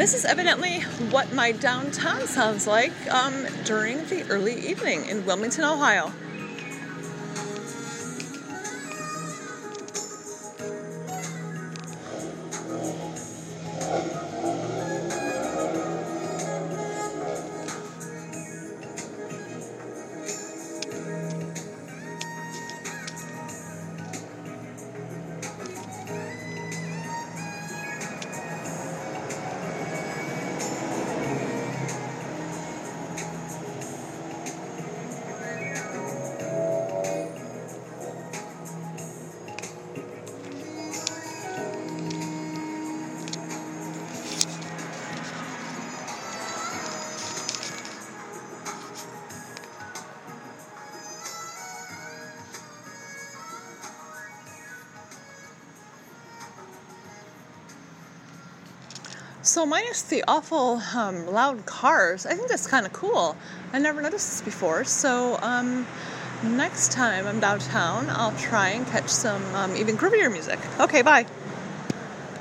This is evidently what my downtown sounds like during the early evening in Wilmington, Ohio. So minus the awful loud cars, I think that's kind of cool. I never noticed this before. So next time I'm downtown, I'll try and catch some even groovier music. Okay, bye.